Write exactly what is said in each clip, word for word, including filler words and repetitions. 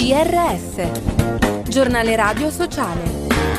G R S, Giornale Radio Sociale.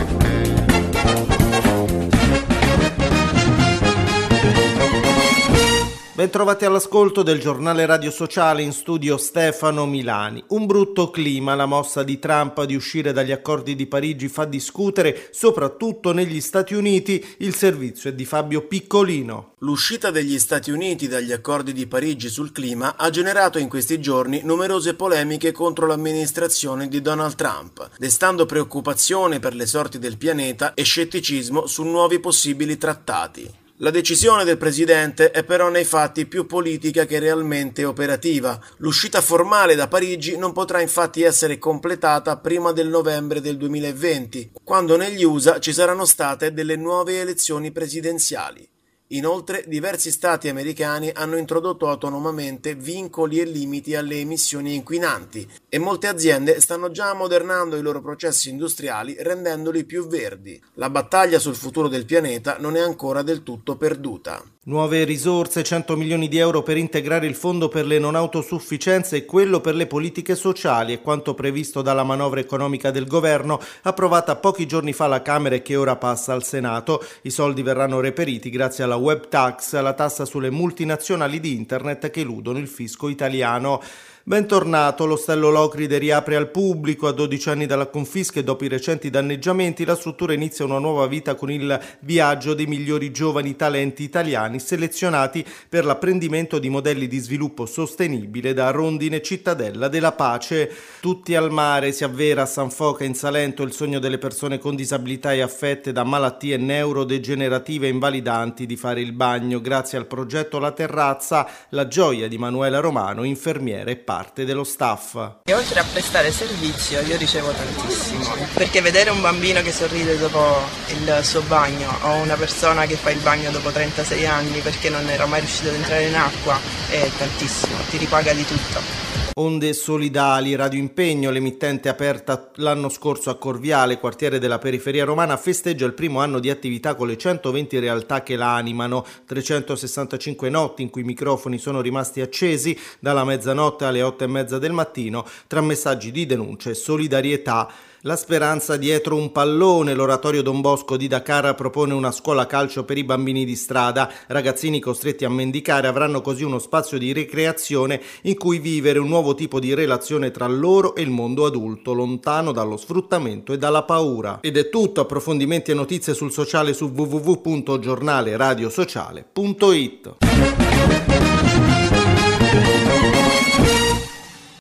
Bentrovati all'ascolto del Giornale Radio Sociale, in studio Stefano Milani. Un brutto clima, la mossa di Trump di uscire dagli accordi di Parigi fa discutere, soprattutto negli Stati Uniti. Il servizio è di Fabio Piccolino. L'uscita degli Stati Uniti dagli accordi di Parigi sul clima ha generato in questi giorni numerose polemiche contro l'amministrazione di Donald Trump, destando preoccupazione per le sorti del pianeta e scetticismo su nuovi possibili trattati. La decisione del presidente è però nei fatti più politica che realmente operativa. L'uscita formale da Parigi non potrà infatti essere completata prima del novembre del duemilaventi, quando negli U S A ci saranno state delle nuove elezioni presidenziali. Inoltre, diversi stati americani hanno introdotto autonomamente vincoli e limiti alle emissioni inquinanti e molte aziende stanno già ammodernando i loro processi industriali rendendoli più verdi. La battaglia sul futuro del pianeta non è ancora del tutto perduta. Nuove risorse, cento milioni di euro per integrare il fondo per le non autosufficienze e quello per le politiche sociali è quanto previsto dalla manovra economica del governo approvata pochi giorni fa alla Camera e che ora passa al Senato. I soldi verranno reperiti grazie alla web tax, la tassa sulle multinazionali di internet che eludono il fisco italiano. Bentornato, l'ostello Locride riapre al pubblico. A dodici anni dalla confisca e dopo i recenti danneggiamenti, la struttura inizia una nuova vita con il viaggio dei migliori giovani talenti italiani selezionati per l'apprendimento di modelli di sviluppo sostenibile da Rondine Cittadella della Pace. Tutti al mare, si avvera a San Foca in Salento il sogno delle persone con disabilità e affette da malattie neurodegenerative e invalidanti di fare il bagno. Grazie al progetto La Terrazza, la gioia di Manuela Romano, infermiera e parte dello staff. E oltre a prestare servizio io ricevo tantissimo, perché vedere un bambino che sorride dopo il suo bagno o una persona che fa il bagno dopo trentasei anni perché non era mai riuscito ad entrare in acqua è tantissimo, ti ripaga di tutto. Onde solidali, Radio Impegno, l'emittente aperta l'anno scorso a Corviale, quartiere della periferia romana, festeggia il primo anno di attività con le centoventi realtà che la animano, trecentosessantacinque notti in cui i microfoni sono rimasti accesi dalla mezzanotte alle otto e mezza del mattino, tra messaggi di denuncia e solidarietà. La speranza dietro un pallone, l'oratorio Don Bosco di Dakar propone una scuola calcio per i bambini di strada. Ragazzini costretti a mendicare avranno così uno spazio di ricreazione in cui vivere un nuovo tipo di relazione tra loro e il mondo adulto, lontano dallo sfruttamento e dalla paura. Ed è tutto, approfondimenti e notizie sul sociale su w w w punto giornale radio sociale punto it.